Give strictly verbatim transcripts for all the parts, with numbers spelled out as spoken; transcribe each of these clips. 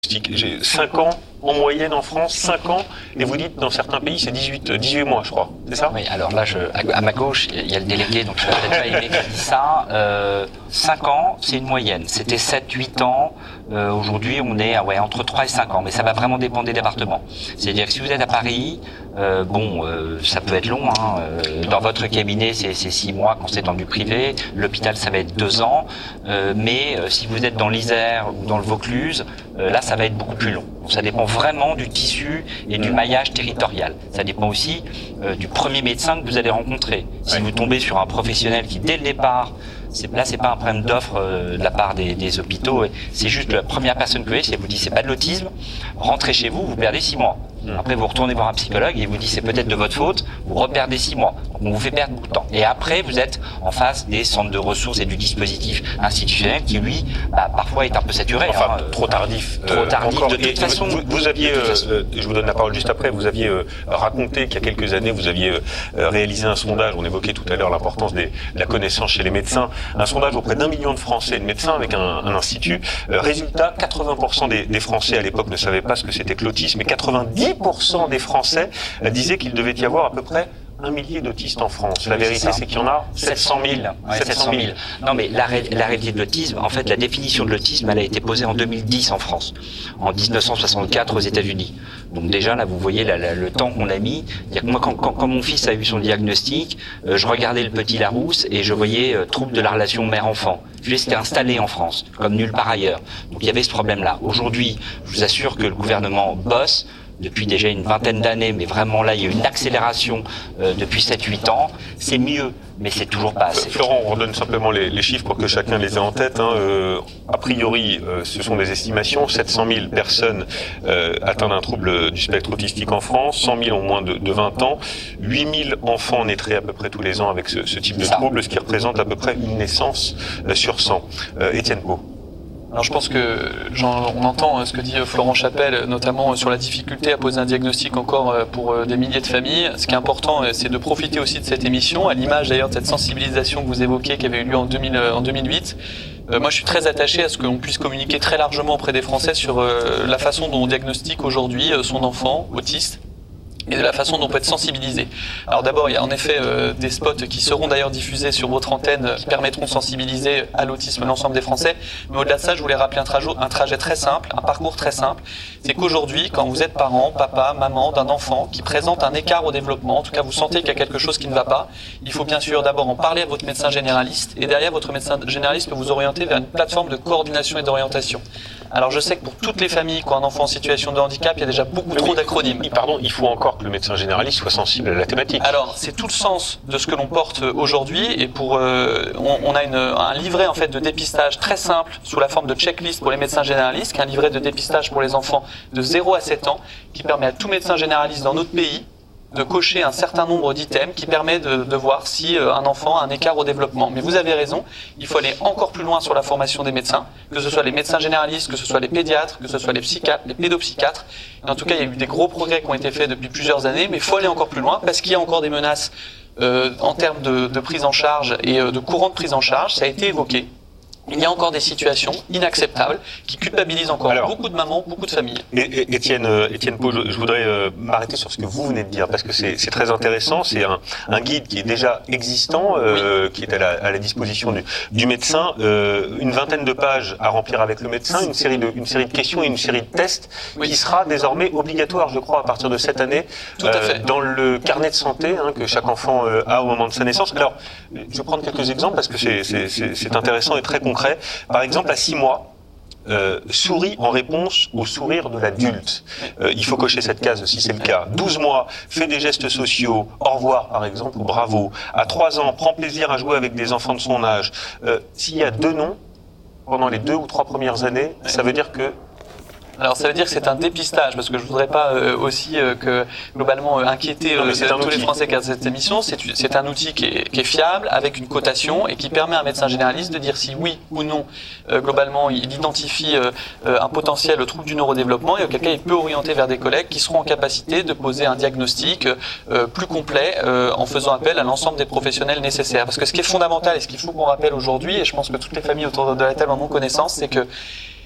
J'ai cinq ans en moyenne en France, cinq ans, et vous dites dans certains pays c'est dix-huit, dix-huit mois, je crois, c'est ça? Oui, alors là, je, à ma gauche, il y a le délégué, donc je vais peut-être pas aimer qui dit ça. Euh, cinq ans, c'est une moyenne. C'était sept, huit ans. Euh, aujourd'hui, on est ouais, entre trois et cinq ans, mais ça va vraiment dépendre des départements. C'est-à-dire que si vous êtes à Paris, euh, bon, euh, ça peut être long. Hein. Euh, dans votre cabinet, c'est six mois quand c'est dans du privé. L'hôpital, ça va être deux ans. Euh, mais euh, si vous êtes dans l'Isère ou dans le Vaucluse, euh, là, ça va être beaucoup plus long. Donc, ça dépend vraiment du tissu et du maillage territorial. Ça dépend aussi euh, du premier médecin que vous allez rencontrer. Si vous tombez sur un professionnel qui, dès le départ, c'est, là, c'est pas un problème d'offre euh, de la part des, des hôpitaux. C'est juste la première personne que vous voyez, si elle vous dit c'est pas de l'autisme, rentrez chez vous, vous perdez six mois. Après, vous retournez voir un psychologue et il vous dit c'est peut-être de votre faute, vous reperdez six mois. Donc, on vous fait perdre beaucoup de temps. Et après, vous êtes en face des centres de ressources et du dispositif institutionnel qui, lui, bah, parfois est un peu saturé. Enfin, hein, trop tardif. Trop euh, tardif. Encore. De toute et façon. Vous, vous aviez, de toute façon. euh, je vous donne la parole juste après, vous aviez euh, raconté qu'il y a quelques années, vous aviez euh, réalisé un sondage, on évoquait tout à l'heure l'importance de la connaissance chez les médecins, un sondage auprès d'un million de Français et de médecins avec un, un institut. Euh, résultat, quatre-vingts pour cent des, des Français à l'époque ne savaient pas ce que c'était que l'autisme, et quatre-vingt-dix pour cent des Français euh, disaient qu'il devait y avoir à peu près un millier d'autistes en France. La oui, vérité, c'est qu'il y en a sept cent mille. Ouais, sept cent mille. Non, mais la, ré la réalité de l'autisme, en fait, la définition de l'autisme, elle a été posée en deux mille dix en France, en mille neuf cent soixante-quatre aux États-Unis. Donc déjà, là, vous voyez la, la, le temps qu'on a mis. Que moi, quand, quand, quand mon fils a eu son diagnostic, euh, je regardais le petit Larousse et je voyais euh, trouble de la relation mère-enfant. C'était installé en France, comme nulle part ailleurs. Donc il y avait ce problème-là. Aujourd'hui, je vous assure que le gouvernement bosse depuis déjà une vingtaine d'années, mais vraiment là, il y a une accélération euh, depuis sept huit ans. C'est mieux, mais c'est toujours pas assez. Florent, on redonne simplement les, les chiffres pour que chacun les ait en tête. Hein. Euh, a priori, euh, ce sont des estimations. sept cent mille personnes euh, atteintes d'un trouble du spectre autistique en France, cent mille ont moins de, de vingt ans, huit mille enfants naîtraient à peu près tous les ans avec ce, ce type de trouble, ce qui représente à peu près une naissance euh, sur cent. Euh, Étienne Pau. Alors je pense que genre, on entend ce que dit Florent Chapelle, notamment sur la difficulté à poser un diagnostic encore pour des milliers de familles. Ce qui est important, c'est de profiter aussi de cette émission, à l'image d'ailleurs de cette sensibilisation que vous évoquez, qui avait eu lieu en, deux mille, en deux mille huit. Euh, moi je suis très attaché à ce qu'on puisse communiquer très largement auprès des Français sur euh, la façon dont on diagnostique aujourd'hui son enfant autiste, et de la façon dont on peut être sensibilisé. Alors d'abord, il y a en effet euh, des spots qui seront d'ailleurs diffusés sur votre antenne euh, qui permettront de sensibiliser à l'autisme l'ensemble des Français. Mais au-delà de ça, je voulais rappeler un, trajet, un trajet très simple, un parcours très simple. C'est qu'aujourd'hui, quand vous êtes parent, papa, maman d'un enfant qui présente un écart au développement, en tout cas vous sentez qu'il y a quelque chose qui ne va pas, il faut bien sûr d'abord en parler à votre médecin généraliste, et derrière votre médecin généraliste peut vous orienter vers une plateforme de coordination et d'orientation. Alors je sais que pour toutes les familles qui ont un enfant en situation de handicap, il y a déjà beaucoup trop d'acronymes. Pardon, il faut encore que le médecin généraliste soit sensible à la thématique. Alors c'est tout le sens de ce que l'on porte aujourd'hui, et pour euh, on, on a une, un livret en fait de dépistage très simple sous la forme de checklist pour les médecins généralistes, qui est un livret de dépistage pour les enfants de zéro à sept ans, qui permet à tout médecin généraliste dans notre pays de cocher un certain nombre d'items qui permet de, de voir si euh, un enfant a un écart au développement. Mais vous avez raison, il faut aller encore plus loin sur la formation des médecins, que ce soit les médecins généralistes, que ce soit les pédiatres, que ce soit les psychiatres, les pédopsychiatres. Et en tout cas, il y a eu des gros progrès qui ont été faits depuis plusieurs années, mais il faut aller encore plus loin parce qu'il y a encore des menaces euh, en termes de, de prise en charge et euh, de courant de prise en charge. Ça a été évoqué. Il y a encore des situations inacceptables qui culpabilisent encore Alors, beaucoup de mamans, beaucoup de familles. Et, et, Étienne, euh, Étienne Pau, je, je voudrais euh, m'arrêter sur ce que vous venez de dire, parce que c'est très intéressant. C'est un, un guide qui est déjà existant, euh, oui. qui est à la, à la disposition du, du médecin. Euh, une vingtaine de pages à remplir avec le médecin, une série de, une série de questions et une série de tests oui. qui sera désormais obligatoire, je crois, à partir de cette année, Tout à fait. Euh, dans le carnet de santé hein, que chaque enfant euh, a au moment de sa naissance. Alors, je vais prendre quelques exemples parce que c'est intéressant et très concret. Par exemple, à six mois, euh, sourit en réponse au sourire de l'adulte. Euh, il faut cocher cette case si c'est le cas. douze mois, fait des gestes sociaux, au revoir par exemple, ou bravo. À trois ans, prend plaisir à jouer avec des enfants de son âge. Euh, S'il y a deux noms pendant les deux ou trois premières années, ça veut dire que Alors ça veut dire que c'est un dépistage, parce que je voudrais pas euh, aussi euh, que globalement euh, inquiéter euh, tous outil. les Français qui regardent cette émission. C'est un outil qui est, qui est fiable, avec une cotation, et qui permet à un médecin généraliste de dire si oui ou non, euh, globalement, il identifie euh, un potentiel trouble du neurodéveloppement, et auquel cas il peut orienter vers des collègues qui seront en capacité de poser un diagnostic euh, plus complet euh, en faisant appel à l'ensemble des professionnels nécessaires. Parce que ce qui est fondamental et ce qu'il faut qu'on rappelle aujourd'hui, et je pense que toutes les familles autour de la table en ont connaissance, c'est que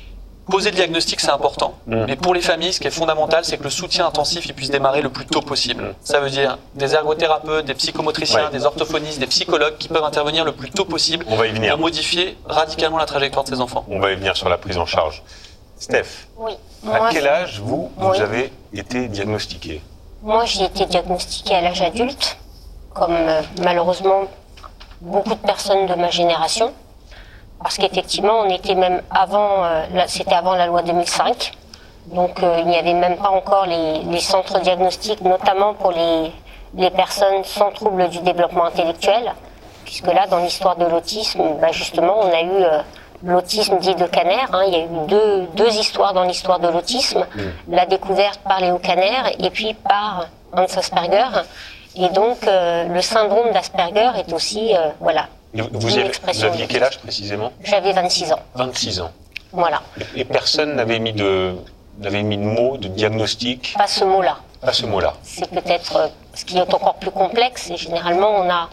poser le diagnostic, c'est important. Mmh. Mais pour les familles, ce qui est fondamental, c'est que le soutien intensif il puisse démarrer le plus tôt possible. Mmh. Ça veut dire des ergothérapeutes, des psychomotriciens, ouais. des orthophonistes, des psychologues qui peuvent intervenir le plus tôt possible On va y venir. pour modifier radicalement la trajectoire de ces enfants. On va y venir sur la prise en charge. Steph, oui. à Moi, quel âge vous, vous oui. avez été diagnostiqué? Moi, j'ai été diagnostiquée à l'âge adulte, comme euh, malheureusement beaucoup de personnes de ma génération. Parce qu'effectivement, on était même avant, euh, c'était avant la loi deux mille cinq, donc euh, il n'y avait même pas encore les, les centres diagnostiques, notamment pour les, les personnes sans troubles du développement intellectuel, puisque là, dans l'histoire de l'autisme, bah, justement, on a eu euh, l'autisme dit de Kanner, hein, il y a eu deux, deux histoires dans l'histoire de l'autisme, mmh. la découverte par Léo Kanner et puis par Hans Asperger, et donc euh, le syndrome d'Asperger est aussi, euh, voilà, Vous, vous, avez, vous aviez quel âge précisément? J'avais vingt-six ans. vingt-six ans. Voilà. Et, et personne n'avait mis de, n'avait mis de mots, de diagnostic? Pas ce mot-là. Pas ce mot-là. C'est peut-être euh, ce qui est encore plus complexe. Et généralement, on a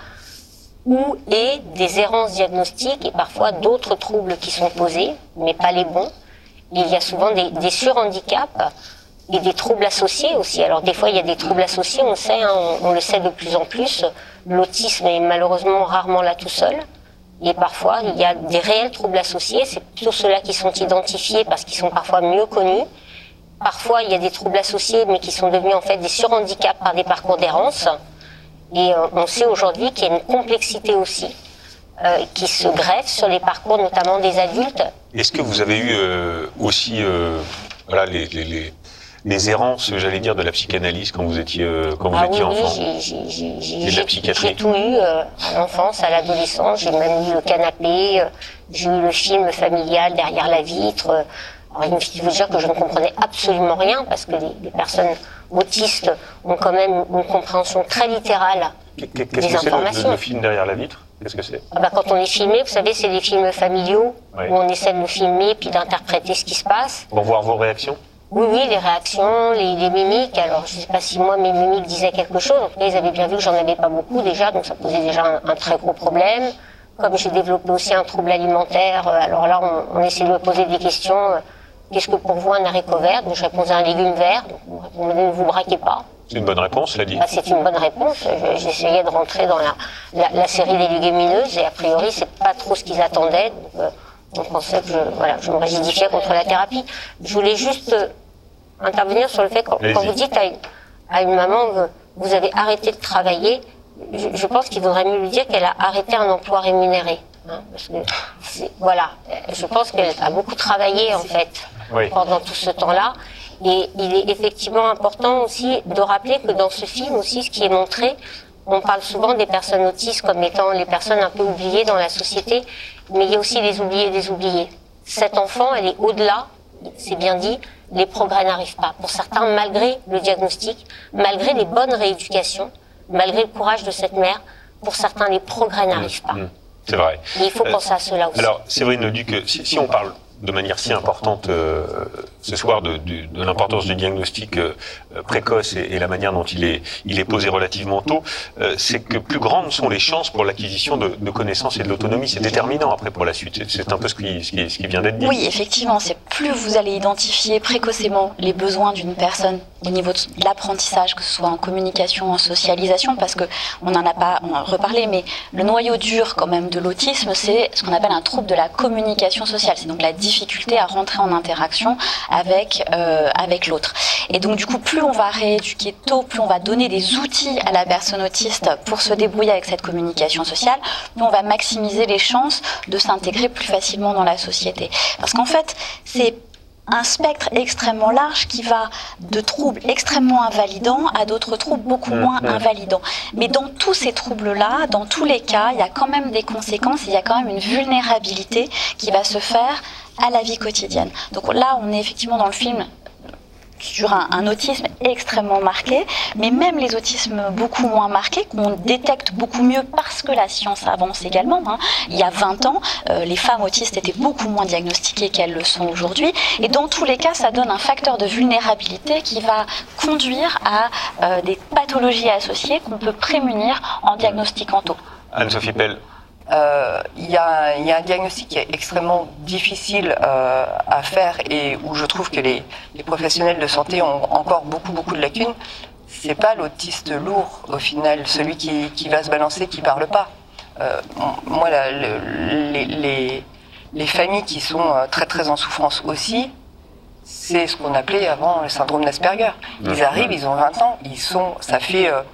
ou et des errances diagnostiques et parfois d'autres troubles qui sont posés, mais pas les bons. Et il y a souvent des, des surhandicaps et des troubles associés aussi. Alors des fois, il y a des troubles associés, on le sait, hein, on, on le sait de plus en plus. L'autisme est malheureusement rarement là tout seul. Et parfois, il y a des réels troubles associés. C'est plutôt ceux-là qui sont identifiés parce qu'ils sont parfois mieux connus. Parfois, il y a des troubles associés, mais qui sont devenus en fait des surhandicaps par des parcours d'errance. Et euh, on sait aujourd'hui qu'il y a une complexité aussi euh, qui se greffe sur les parcours, notamment des adultes. Est-ce que vous avez eu euh, aussi euh, voilà, les... les, les... les errances, j'allais dire, de la psychanalyse quand vous étiez euh, quand vous ah étiez oui, enfant. Oui, j'ai, j'ai, j'ai, et de la psychiatrie. J'ai tout eu euh, à l'enfance, à l'adolescence. J'ai même eu le canapé, euh, j'ai eu le film familial derrière la vitre. Euh, alors, il faut dire que je ne comprenais absolument rien parce que les, les personnes autistes ont quand même une compréhension très littérale Qu'est-ce des que c'est informations. le, le film derrière la vitre? Qu'est-ce que c'est? Ah bah, quand on est filmé, vous savez, c'est des films familiaux oui. où on essaie de nous filmer puis d'interpréter ce qui se passe. Pour voir vos réactions? Oui, oui, les réactions, les, les mimiques. Alors, je ne sais pas si moi, mes mimiques disaient quelque chose. En tout cas, ils avaient bien vu que j'en avais pas beaucoup déjà, donc ça posait déjà un, un très gros problème. Comme j'ai développé aussi un trouble alimentaire, alors là, on, on essayait de me poser des questions. Qu'est-ce que pour vous un haricot vert? Donc, je répondais un légume vert. Donc, on me disait, ne vous braquez pas. C'est une bonne réponse, l'a dit. Bah, c'est une bonne réponse. Je, j'essayais de rentrer dans la, la, la série des légumineuses et a priori, c'est pas trop ce qu'ils attendaient. Donc, euh, on pensait que je, voilà, je me rigidifiais contre la thérapie. Je voulais juste euh, intervenir sur le fait que quand, quand vous dites à une, à une maman que vous avez arrêté de travailler, je, je pense qu'il vaudrait mieux lui dire qu'elle a arrêté un emploi rémunéré. Hein, parce que c'est, voilà, je pense qu'elle a beaucoup travaillé en fait oui. pendant tout ce temps-là. Et il est effectivement important aussi de rappeler que dans ce film aussi, ce qui est montré, on parle souvent des personnes autistes comme étant les personnes un peu oubliées dans la société, mais il y a aussi les oubliés des oubliés. Cet enfant, elle est au-delà, c'est bien dit, les progrès n'arrivent pas. Pour certains, malgré le diagnostic, malgré les bonnes rééducations, malgré le courage de cette mère, pour certains, les progrès n'arrivent pas. Mmh, c'est vrai. Et il faut euh, penser à cela aussi. Alors, Séverine Leduc, si, si on parle de manière si importante euh, ce soir de, de, de l'importance du diagnostic euh, précoce et, et la manière dont il est, il est posé relativement tôt, euh, c'est que plus grandes sont les chances pour l'acquisition de, de connaissances et de l'autonomie. C'est déterminant après pour la suite. C'est, c'est un peu ce qui, ce, qui, ce qui vient d'être dit. Oui, effectivement, c'est plus vous allez identifier précocement les besoins d'une personne au niveau de l'apprentissage, que ce soit en communication, en socialisation, parce que on n'en a pas on a reparlé, mais le noyau dur quand même de l'autisme, c'est ce qu'on appelle un trouble de la communication sociale. C'est donc la difficulté à rentrer en interaction avec euh, avec l'autre. Et donc du coup, plus on va rééduquer tôt, plus on va donner des outils à la personne autiste pour se débrouiller avec cette communication sociale, plus on va maximiser les chances de s'intégrer plus facilement dans la société. Parce qu'en fait, c'est un spectre extrêmement large qui va de troubles extrêmement invalidants à d'autres troubles beaucoup moins invalidants. Mais dans tous ces troubles-là, dans tous les cas, il y a quand même des conséquences, il y a quand même une vulnérabilité qui va se faire à la vie quotidienne. Donc là, on est effectivement dans le film sur un, un autisme extrêmement marqué, mais même les autismes beaucoup moins marqués, qu'on détecte beaucoup mieux parce que la science avance également. Hein. Il y a vingt ans, euh, les femmes autistes étaient beaucoup moins diagnostiquées qu'elles le sont aujourd'hui, et dans tous les cas, ça donne un facteur de vulnérabilité qui va conduire à euh, des pathologies associées qu'on peut prémunir en diagnostiquant tôt. Anne-Sophie Pell, Euh, il y a, il y a un diagnostic qui est extrêmement difficile euh, à faire et où je trouve que les, les professionnels de santé ont encore beaucoup beaucoup de lacunes. C'est pas l'autiste lourd au final, celui qui, qui va se balancer, qui parle pas. Euh, moi, la, le, les, les, les familles qui sont très très en souffrance aussi, c'est ce qu'on appelait avant le syndrome d'Asperger. Ils arrivent, ils ont vingt ans, ils sont, ça fait euh,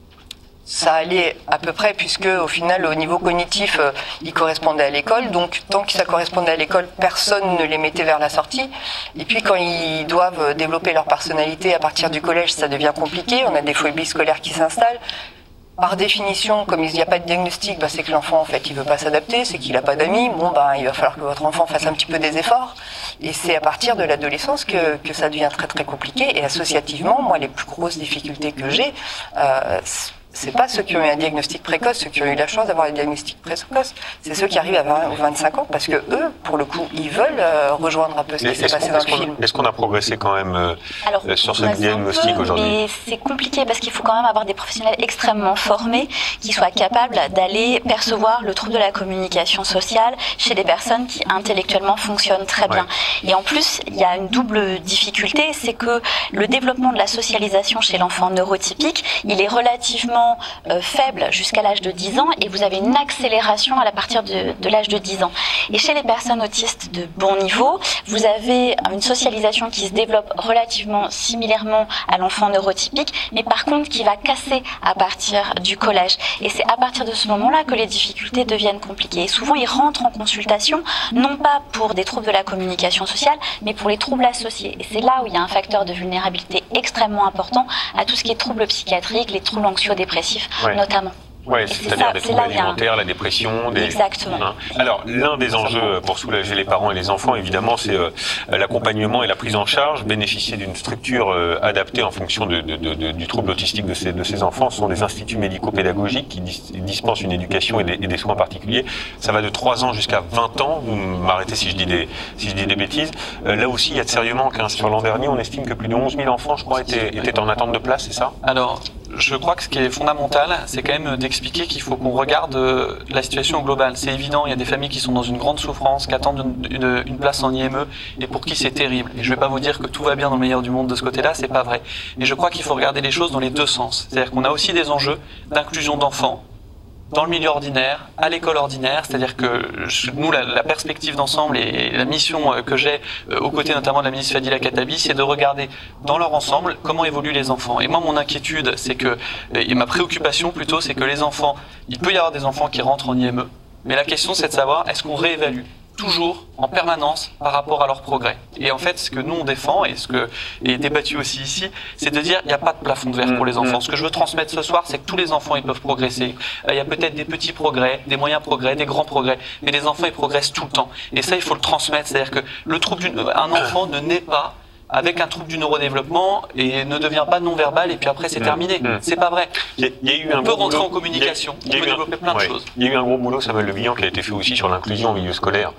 ça allait à peu près, puisque au final, au niveau cognitif, euh, ils correspondaient à l'école. Donc, tant que ça correspondait à l'école, personne ne les mettait vers la sortie. Et puis, quand ils doivent développer leur personnalité à partir du collège, ça devient compliqué. On a des phobies scolaires qui s'installent. Par définition, comme il n'y a pas de diagnostic, bah, c'est que l'enfant, en fait, il veut pas s'adapter, c'est qu'il n'a pas d'amis. Bon, bah, il va falloir que votre enfant fasse un petit peu des efforts. Et c'est à partir de l'adolescence que, que ça devient très, très compliqué. Et associativement, moi, les plus grosses difficultés que j'ai, euh, c'est pas ceux qui ont eu un diagnostic précoce, ceux qui ont eu la chance d'avoir un diagnostic précoce, c'est ceux qui arrivent à vingt ou vingt-cinq ans, parce que eux, pour le coup, ils veulent euh, rejoindre un peu ce qui s'est passé dans le film. Est-ce qu'on a progressé quand même euh, Alors, sur ce diagnostic aujourd'hui? Mais c'est compliqué parce qu'il faut quand même avoir des professionnels extrêmement formés qui soient capables d'aller percevoir le trouble de la communication sociale chez des personnes qui intellectuellement fonctionnent très bien. Ouais. Et en plus, il y a une double difficulté, c'est que le développement de la socialisation chez l'enfant neurotypique, il est relativement Euh, faible jusqu'à l'âge de dix ans et vous avez une accélération à la partir de, de l'âge de dix ans. Et chez les personnes autistes de bon niveau, vous avez une socialisation qui se développe relativement similairement à l'enfant neurotypique, mais par contre qui va casser à partir du collège. Et c'est à partir de ce moment-là que les difficultés deviennent compliquées. Et souvent, ils rentrent en consultation, non pas pour des troubles de la communication sociale, mais pour les troubles associés. Et c'est là où il y a un facteur de vulnérabilité extrêmement important à tout ce qui est troubles psychiatriques, les troubles anxio-dépressifs. Ouais. Notamment. Oui, c'est-à-dire des troubles alimentaires, la dépression. Des... Exactement. Hein. Alors, l'un des enjeux pour soulager les parents et les enfants, évidemment, c'est euh, l'accompagnement et la prise en charge. Bénéficier d'une structure euh, adaptée en fonction de, de, de, de, du trouble autistique de ces, de ces enfants. Ce sont des instituts médico-pédagogiques qui dis, dispensent une éducation et des, et des soins particuliers. Ça va de trois ans jusqu'à vingt ans. Vous m'arrêtez si je dis des, si je dis des bêtises. Euh, là aussi, il y a de sérieux manques. Hein. Sur l'an dernier, on estime que plus de onze mille enfants, je crois, étaient, étaient en attente de place, c'est ça? Alors, je crois que ce qui est fondamental, c'est quand même d'expliquer qu'il faut qu'on regarde la situation globale. C'est évident, il y a des familles qui sont dans une grande souffrance, qui attendent une, une, une place en I M E, et pour qui c'est terrible. Et je ne vais pas vous dire que tout va bien dans le meilleur du monde de ce côté-là, c'est pas vrai. Mais je crois qu'il faut regarder les choses dans les deux sens. C'est-à-dire qu'on a aussi des enjeux d'inclusion d'enfants dans le milieu ordinaire, à l'école ordinaire, c'est-à-dire que je, nous, la, la perspective d'ensemble et, et la mission que j'ai euh, aux côtés notamment de la ministre Fadila Khattabi, c'est de regarder dans leur ensemble comment évoluent les enfants. Et moi, mon inquiétude, c'est que, et ma préoccupation plutôt, c'est que les enfants, il peut y avoir des enfants qui rentrent en I M E, mais la question c'est de savoir, est-ce qu'on réévalue toujours, en permanence, par rapport à leur progrès. Et en fait, ce que nous on défend, et ce que est débattu aussi ici, c'est de dire, il n'y a pas de plafond de verre pour les enfants. Ce que je veux transmettre ce soir, c'est que tous les enfants, ils peuvent progresser. Il y a peut-être des petits progrès, des moyens progrès, des grands progrès, mais les enfants, ils progressent tout le temps. Et ça, il faut le transmettre. C'est-à-dire que le trouble d'une, un enfant ne naît pas avec un trouble du neurodéveloppement et ne devient pas non-verbal et puis après c'est terminé. Mmh. C'est pas vrai. Il y a, il y a eu on un peut gros rentrer boulot. en communication, Il y a, il y a on peut développer un, plein ouais. de choses. Il y a eu un gros boulot, Samuel Le Bihan, qui a été fait aussi sur l'inclusion au milieu scolaire.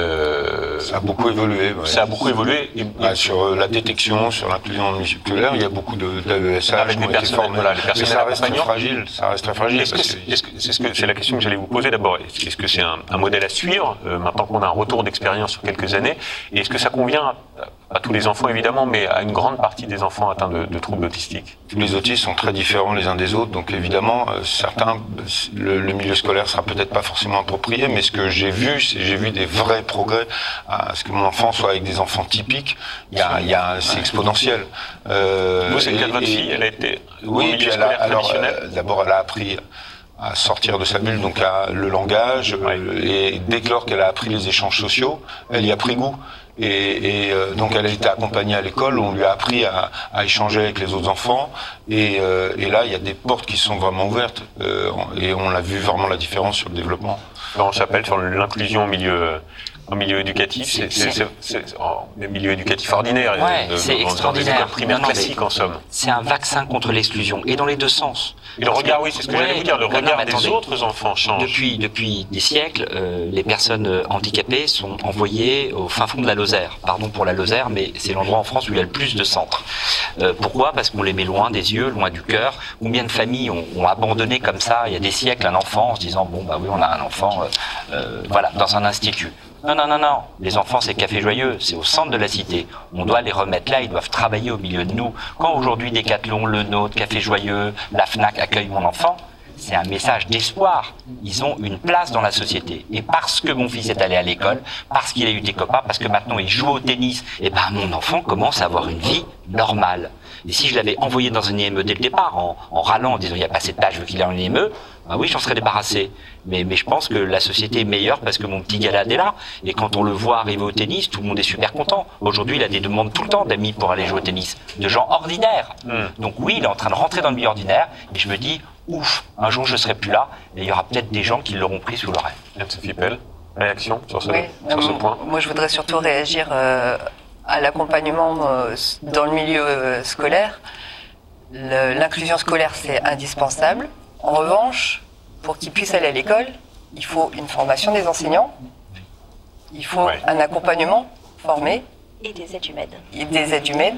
Euh, ça a beaucoup évolué. Ouais. Ça a beaucoup évolué. Et, bah, sur la détection, sur l'inclusion au milieu scolaire, il y a beaucoup de d'A E S H qui ont été formés. Voilà, les mais ça reste très fragile. Ça reste très fragile. Est-ce que c'est -ce que, est -ce que, c'est la question que j'allais vous poser d'abord. Est-ce que c'est un, un modèle à suivre euh, maintenant qu'on a un retour d'expérience sur quelques années? Et est-ce que ça convient à, à tous les enfants évidemment, mais à une grande partie des enfants atteints de, de troubles autistiques? Tous les autistes sont très différents les uns des autres, donc évidemment, euh, certains, le, le milieu scolaire sera peut-être pas forcément approprié, mais ce que j'ai vu, c'est j'ai vu des vrais progrès à ce que mon enfant soit avec des enfants typiques. Il y a, il y a, c'est exponentiel. Euh, Vous, c'est le cas de votre fille, elle a été au oui, milieu elle a, scolaire alors, traditionnel. euh, d'abord, elle a appris à sortir de sa bulle, donc à, le langage, ouais. euh, et dès lors qu'elle a appris les échanges sociaux, elle y a pris goût. Et, et euh, donc elle a été accompagnée à l'école, on lui a appris à, à échanger avec les autres enfants, et, euh, et là il y a des portes qui sont vraiment ouvertes, euh, et on a vu vraiment la différence sur le développement. Laurent Chappelle, sur l'inclusion au milieu, au milieu éducatif, c'est en milieu éducatif ordinaire, ouais, de, c'est de, extraordinaire. Dans des primaires non, non, classiques en somme. C'est un vaccin contre l'exclusion, et dans les deux sens. Et le regard, oui, c'est ce que ouais, j'allais vous dire, le non, regard non, des attendez, autres enfants change. Depuis, depuis des siècles, euh, les personnes handicapées sont envoyées au fin fond de la Lozère. Pardon pour la Lozère, mais c'est l'endroit en France où il y a le plus de centres. Euh, pourquoi? Parce qu'on les met loin des yeux, loin du cœur. Combien de familles ont, ont abandonné comme ça, il y a des siècles, un enfant en se disant, bon, bah oui, on a un enfant, euh, euh, voilà, dans un institut. Non, non, non, non. Les enfants, c'est Café Joyeux, c'est au centre de la cité. On doit les remettre là, ils doivent travailler au milieu de nous. Quand aujourd'hui Decathlon, Le Nôtre, Café Joyeux, la Fnac accueillent mon enfant, c'est un message d'espoir. Ils ont une place dans la société. Et parce que mon fils est allé à l'école, parce qu'il a eu des copains, parce que maintenant il joue au tennis, et ben mon enfant commence à avoir une vie normale. Et si je l'avais envoyé dans un I M E dès le départ, en, en râlant, en disant il n'y a pas assez de place, je veux qu'il ait un I M E, ben oui, j'en serais débarrassé. Mais, mais je pense que la société est meilleure parce que mon petit Galad est là. Et quand on le voit arriver au tennis, tout le monde est super content. Aujourd'hui, il a des demandes tout le temps d'amis pour aller jouer au tennis, de gens ordinaires. Mmh. Donc oui, il est en train de rentrer dans le milieu ordinaire, et je me dis, ouf, un jour je serai plus là, et il y aura peut-être des gens qui l'auront pris sous l'oreille. Anne-Sophie Pell, réaction sur ce, oui, sur euh, ce point? Moi, je voudrais surtout réagir euh, à l'accompagnement euh, dans le milieu euh, scolaire. Le, l'inclusion scolaire, c'est indispensable. En revanche, pour qu'ils puissent aller à l'école, il faut une formation des enseignants, il faut ouais. un accompagnement formé. Et des aides humaines. Et des aides humaines,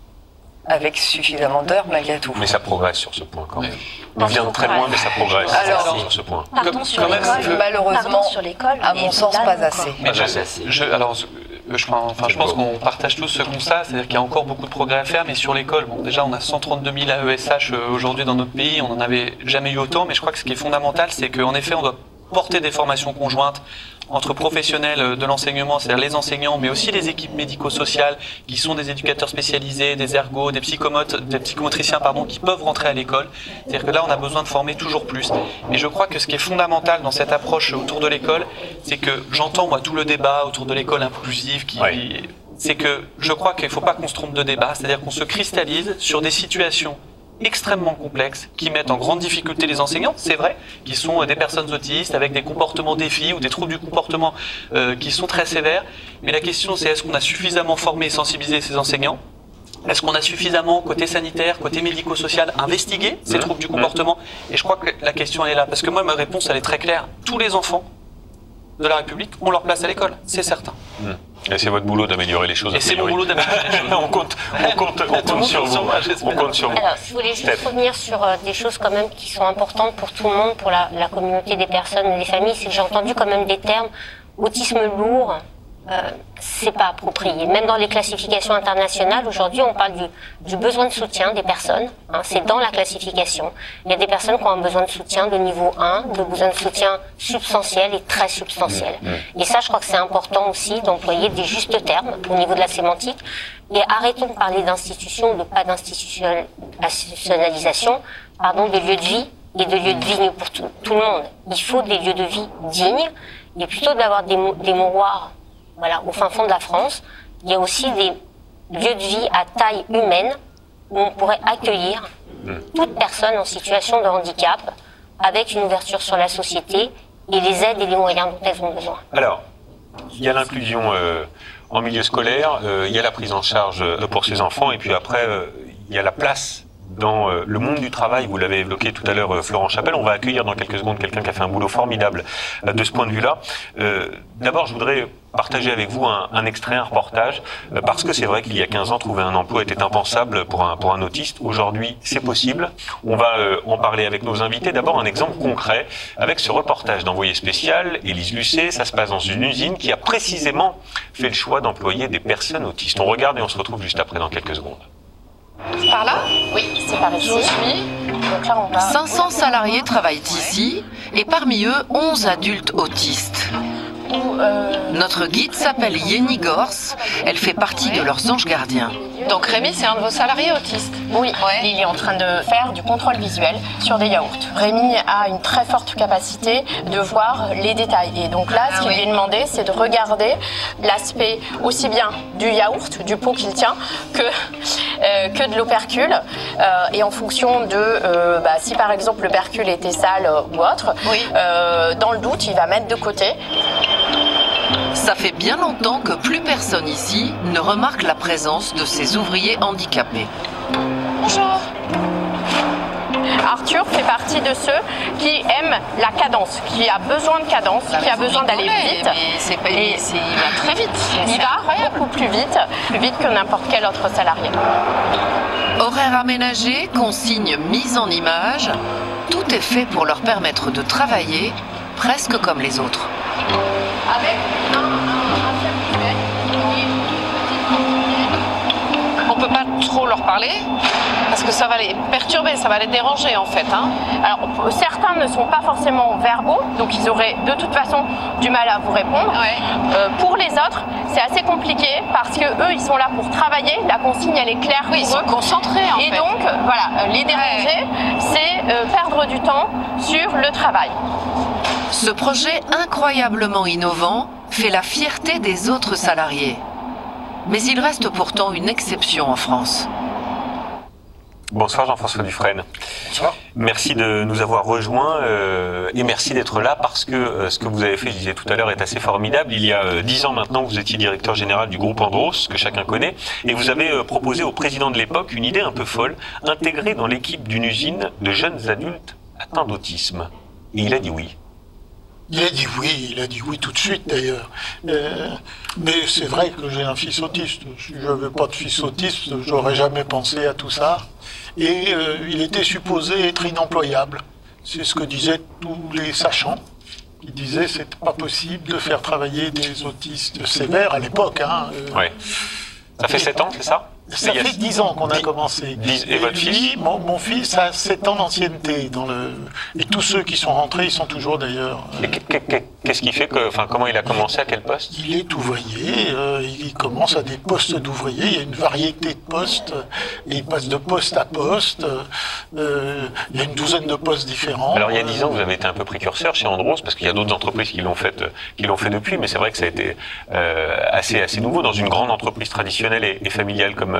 avec suffisamment d'heures malgré tout. Mais ça progresse sur ce point quand même. On vient de très loin, mais ça progresse Alors, sur ce point. Pardon sur l'école, malheureusement, sur l'école, à mon sens, pas assez. Mais je, je, alors, je, enfin, je pense qu'on partage tous ce constat, c'est-à-dire qu'il y a encore beaucoup de progrès à faire, mais sur l'école, bon, déjà, on a cent trente-deux mille A E S H aujourd'hui dans notre pays, on n'en avait jamais eu autant, mais je crois que ce qui est fondamental, c'est qu'en effet, on doit porter des formations conjointes entre professionnels de l'enseignement, c'est-à-dire les enseignants, mais aussi les équipes médico-sociales qui sont des éducateurs spécialisés, des ergots, des psychomotes, des psychomotriciens, pardon, qui peuvent rentrer à l'école. C'est-à-dire que là, on a besoin de former toujours plus. Mais je crois que ce qui est fondamental dans cette approche autour de l'école, c'est que j'entends, moi, tout le débat autour de l'école inclusive qui... Oui. C'est que je crois qu'il ne faut pas qu'on se trompe de débat, c'est-à-dire qu'on se cristallise sur des situations extrêmement complexes qui mettent en grande difficulté les enseignants, c'est vrai, qui sont des personnes autistes avec des comportements défis ou des troubles du comportement euh, qui sont très sévères. Mais la question, c'est est-ce qu'on a suffisamment formé et sensibilisé ces enseignants? Est-ce qu'on a suffisamment, côté sanitaire, côté médico-social, investigué ces troubles du comportement? Et je crois que la question, elle est là. Parce que moi, ma réponse, elle est très claire. Tous les enfants de la République ont leur place à l'école, c'est certain. Mmh. Et c'est votre boulot d'améliorer les choses. Et c'est mon boulot d'améliorer les choses. on compte, on compte, on compte sur vous. On compte sur vous. Alors, je voulais juste Steph. revenir sur euh, des choses quand même qui sont importantes pour tout le monde, pour la, la communauté des personnes et des familles. C'est que j'ai entendu quand même des termes autisme lourd. Euh, c'est pas approprié. Même dans les classifications internationales, aujourd'hui, on parle du, du besoin de soutien des personnes. Hein, c'est dans la classification. Il y a des personnes qui ont un besoin de soutien de niveau un, de besoin de soutien substantiel et très substantiel. Mmh. Et ça, je crois que c'est important aussi d'employer des justes termes au niveau de la sémantique. Et arrêtons de parler d'institution, de pas d'institutionnalisation, pardon, de lieux de vie et de lieux de vie pour tout, tout le monde. Il faut des lieux de vie dignes et plutôt d'avoir des, des mouroirs. Voilà, au fin fond de la France, il y a aussi des lieux de vie à taille humaine où on pourrait accueillir toute personne en situation de handicap avec une ouverture sur la société et les aides et les moyens dont elles ont besoin. Alors, il y a l'inclusion euh, en milieu scolaire, euh, il y a la prise en charge euh, pour ces enfants et puis après, euh, il y a la place dans euh, le monde du travail, vous l'avez évoqué tout à l'heure, euh, Florent Chapelle. On va accueillir dans quelques secondes quelqu'un qui a fait un boulot formidable euh, de ce point de vue-là. Euh, d'abord, je voudrais partager avec vous un, un extrait, un reportage, euh, parce que c'est vrai qu'il y a quinze ans, trouver un emploi était impensable pour un, pour un autiste. Aujourd'hui, c'est possible. On va euh, en parler avec nos invités. D'abord, un exemple concret avec ce reportage d'envoyé spécial, Élise Lucet. Ça se passe dans une usine qui a précisément fait le choix d'employer des personnes autistes. On regarde et on se retrouve juste après dans quelques secondes. Par là? Oui, c'est par ici. Je suis. Donc là, on va... cinq cents salariés travaillent ici et parmi eux, onze adultes autistes. Où, euh... Notre guide s'appelle Yenny Gors. Elle fait partie de leurs anges gardiens. Donc Rémi, c'est un de vos salariés autistes? Oui, ouais. Il est en train de faire du contrôle visuel sur des yaourts. Rémi a une très forte capacité de voir les détails. Et donc là, ah, ce qu'il oui. lui est demandé, c'est de regarder l'aspect aussi bien du yaourt, du pot qu'il tient, que, euh, que de l'opercule. Euh, et en fonction de, euh, bah, si par exemple l'opercule était sale euh, ou autre, oui. euh, dans le doute, il va mettre de côté. Ça fait bien longtemps que plus personne ici ne remarque la présence de ces ouvriers handicapés. Bonjour. Arthur fait partie de ceux qui aiment la cadence, qui a besoin de cadence, bah, qui a besoin d'aller vite. Mais c'est pas, et c'est, il va très vite. Il va incroyable. beaucoup plus vite, plus vite que n'importe quel autre salarié. Horaires aménagés, consignes mises en image, tout est fait pour leur permettre de travailler presque comme les autres. Avec un, un, un chef visuel et une petite. On peut pas trop leur parler parce que ça va les perturber, ça va les déranger en fait. Hein. Alors certains ne sont pas forcément verbaux, donc ils auraient de toute façon du mal à vous répondre. Ouais. Euh, pour les autres, c'est assez compliqué parce que eux, ils sont là pour travailler. La consigne, elle est claire. Oui, ils sont concentrés en Et fait. donc, euh, voilà, les déranger, Ouais. c'est euh, perdre du temps sur le travail. Ce projet incroyablement innovant fait la fierté des autres salariés. Mais il reste pourtant une exception en France. Bonsoir Jean-François Dufresne. Bonsoir. Merci de nous avoir rejoints euh, et merci d'être là parce que euh, ce que vous avez fait, je disais tout à l'heure, est assez formidable. Il y a euh, dix ans maintenant, vous étiez directeur général du groupe Andros, que chacun connaît, et vous avez euh, proposé au président de l'époque une idée un peu folle, intégrer dans l'équipe d'une usine de jeunes adultes atteints d'autisme. Et il a dit oui. Il a dit oui, il a dit oui tout de suite d'ailleurs. Euh, mais c'est vrai que j'ai un fils autiste. Si j'avais pas de fils autiste, j'aurais jamais pensé à tout ça. Et euh, il était supposé être inemployable. C'est ce que disaient tous les sachants. Ils disaient que c'était pas possible de faire travailler des autistes sévères à l'époque. Hein. Euh, Ouais. Ça fait sept ans, c'est ça? Ça fait dix ans qu'on a commencé. dix, et Et votre lui, fils mon, mon fils a sept ans d'ancienneté dans le. Et tous ceux qui sont rentrés, ils sont toujours d'ailleurs. euh, Et qu'est- qu'est- Qu'est-ce qui fait que, enfin, comment il a commencé, à quel poste? Il est ouvrier, euh, il commence à des postes d'ouvrier, il y a une variété de postes, et il passe de poste à poste, euh, il y a une douzaine de postes différents. Alors il y a dix ans, vous avez été un peu précurseur chez Andros, parce qu'il y a d'autres entreprises qui l'ont fait, euh, qui l'ont fait depuis, mais c'est vrai que ça a été euh, assez, assez nouveau dans une grande entreprise traditionnelle et, et familiale comme